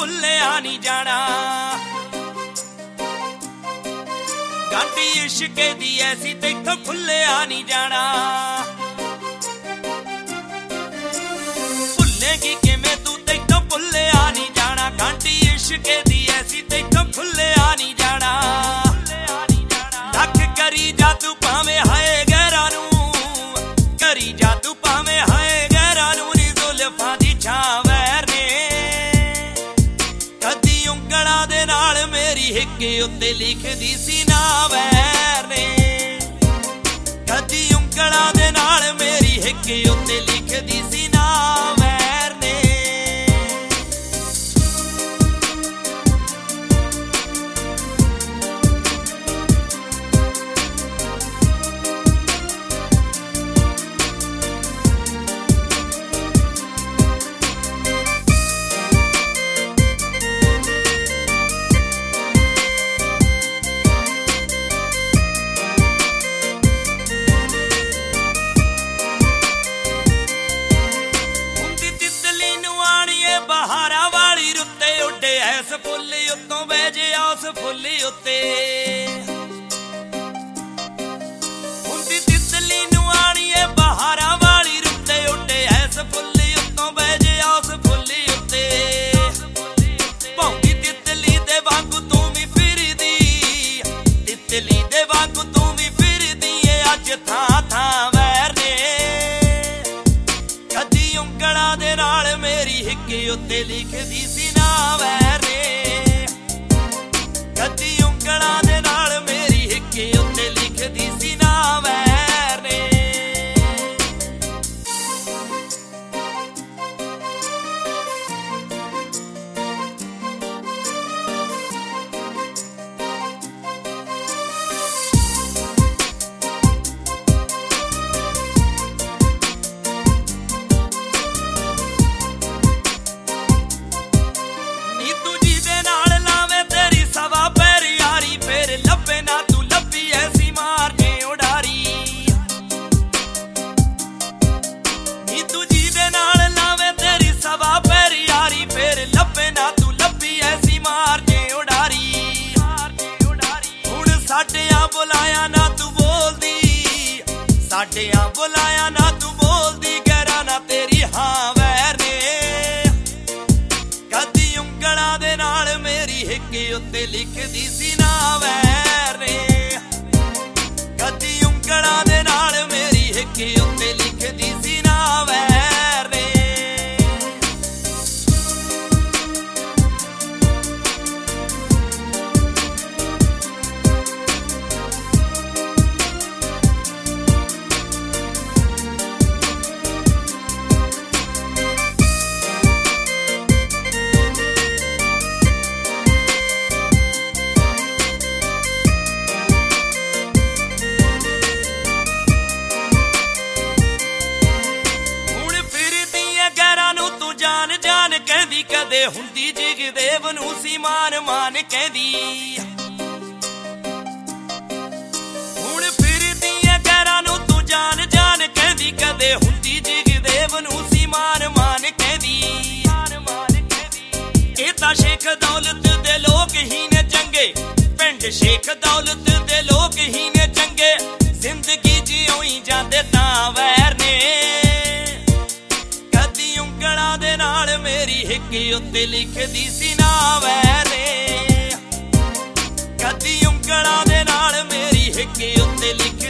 ਭੁੱਲਿਆ ਨਹੀਂ ਜਾਣਾ। ਗਾਂਢੀ ਇਸ਼ਕੇ ਦੀ ਐਸੀ ਤੈਥੋਂ ਭੁੱਲਿਆ ਨਹੀਂ ਜਾਣਾ। ਭੁੱਲੇਗੀ ਕਿਵੇਂ ਤੂੰ ਤੈਥੋਂ ਭੁੱਲਿਆ ਨਹੀਂ ਜਾਣਾ। ਗਾਂਢੀ ਇਸ਼ਕੇ ਦੀ ਐਸੀ ਤੈਥੋਂ ਭੁੱਲਿਆ ਨਹੀਂ ਜਾਣਾ। ਲੱਖ ਕਰੀ ਜਾ ਤੂੰ ਭਾਵੇਂ ਹਾਏ ਗਹਿਰਾਂ ਨੂੰ, ਕਰੀ ਜਾ ਤੂੰ ਭਾਵੇਂ ਹਾਏ ਗਹਿਰਾਂ ਨੂੰ ਨੀ ਜ਼ੁਲਫਾਂ ਦੀ ਛਾਂ ਵੈਰ ਨੇ। ਕਦੀ ਉਂਗਲਾਂ ਦੇ ਨਾਲ ਮੇਰੀ ਹਿੱਕ ਉੱਤੇ ਲਿਖਦੀ ਸੀ ਨਾ ਵੈਰ ਨੇ। ਕਦੀ ਉਂਗਲਾਂ ਦੇ ਨਾਲ ਮੇਰੀ ਹਿੱਕ ਉੱਤੇ ਲਿਖਦੀ ਸੀ ਨਾ ਵੈਰ ਨੇ। ਬਹਾਰਾਂ ਵਾਲੀ ਰੁੱਤੇ ਉੱਡੇ ਐਸ ਫੁੱਲ ਉੱਤੋਂ ਬਹਿ ਜੇ ਉਸ ਫੁੱਲ ਉੱਤੇ। ਹੁੰਦੀ ਤਿਤਲੀ ਨੂੰ ਆਣੀਏ ਬਹਾਰਾਂ ਵਾਲੀ ਰੁੱਤੇ ਉੱਡੇ ਐਸ ਫੁੱਲ ਉੱਤੋਂ ਬਹਿ ਜੇ ਉਸ ਫੁੱਲ ਉੱਤੇ। ਭੌਂਕੀ ਤਿਤਲੀ ਦੇ ਵਾਂਗੂ ਤੂੰ ਵੀ ਫਿਰਦੀ, ਤਿਤਲੀ ਦੇ ਵਾਂਗੂ ਤੂੰ ਵੀ ਫਿਰਦੀ ਏ ਅੱਜ ਥਾਂ ਥਾਂ ਵੈਰ ਨੇ। ਕਦੀ ਉਂਗਲਾਂ ਦੇ ਨਾਲ ਮੇਰੀ ਹਿੱਕ ਉੱਤੇ ਲਿਖਦੀ ਸੀ ਨਾ ਵੈਰ ਨੇ। ਕਦੀ ਉਂਗਲਾਂ ਦੇ ਨਾਲ ਮੇਰੀ ਹਿੱਕ ਉੱਤੇ ਲਿਖਦੀ ਸੀ ਨਾ ਵੈਰ ਨੇ। ਲੱਭੇ ਨਾ ਤੂੰ ਲੱਭੀ ਐਸੀ ਮਾਰ ਕੇ ਉਡਾਰੀ। ਨੀ ਤੂੰ ਜਿਹਦੇ ਨਾਲ ਲਾਵੇਂ ਤੇਰੀ ਸਵਾ ਪੈਰ ਯਾਰੀ। ਫੇਰ ਲੱਭੇ ਨਾ ਤੂੰ ਲੱਭੀ ਐਸੀ ਮਾਰ ਕੇ ਉਡਾਰੀ। ਹੁਣ ਸਾਡਿਆਂ ਬੁਲਾਇਆ ਨਾ ਤੂੰ ਬੋਲਦੀ, ਸਾਡਿਆਂ ਬੁਲਾਇਆ ਨਾ ਤੂੰ ਬੋਲਦੀ। ਗੈਰਾਂ ਨਾ ਤੇਰੀ ਹਾਂ ਵੈਰ ਨੇ। ਕਦੀ ਉਂਗਲਾਂ ਦੇ ਨਾਲ ਮੇਰੀ ਹਿੱਕ ਉੱਤੇ ਲਿਖਦੀ ਸੀ ਨਾ ਵੈਰ ਨੇ। ਕਦੀ ਉਂਗਲਾਂ ਦੇ ਨਾਲ ਮੇਰੀ ਹਿੱਕ ਉੱਤੇ ਲਿਖਦੀ ਸੀ ਨਾ ਵੈਰ ਨੇ। ਕਹਿੰਦੀ ਕਦੇ ਹੁੰਦੀ ਜਗਦੇਵ ਨੂੰ ਸੀ ਮਾਨ ਮਾਨ ਕਹਿੰਦੀ। ਹੁਣ ਫਿਰਦੀ ਐ ਗੈਰਾਂ ਨੂੰ ਤੂੰ ਜਾਨ ਜਾਨ ਕਹਿੰਦੀ। ਕਦੇ ਹੁੰਦੀ ਜਗਦੇਵ ਨੂੰ ਸੀ ਮਾਨ ਮਾਨ ਕਹਿੰਦੀ। ਇਹ ਤਾਂ ਸ਼ੇਖ ਦੌਲਤ ਦੇ ਲੋਕ ਹੀ ਨੇ ਚੰਗੇ, ਪਿੰਡ ਸ਼ੇਖ ਦੌਲਤ ਦੇ ਲੋਕ ਹੀ ਨੇ ਚੰਗੇ। ਜ਼ਿੰਦਗੀ ਜਿਉਂ ਹੀ ਜਾਂਦੇ ਤਾਂ ਵੈਰ ਨੇ। ਕਦੀ ਉਂਗਲਾਂ ਦੇ ਨਾਲ ਮੇਰੀ ਹਿੱਕ ਉੱਤੇ ਲਿਖਦੀ ਸੀ ਨਾ ਵੈਰ ਨੇ। ਕਦੀ ਉਂਗਲਾਂ ਦੇ ਨਾਲ ਮੇਰੀ ਹਿੱਕ ਉੱਤੇ ਲਿਖ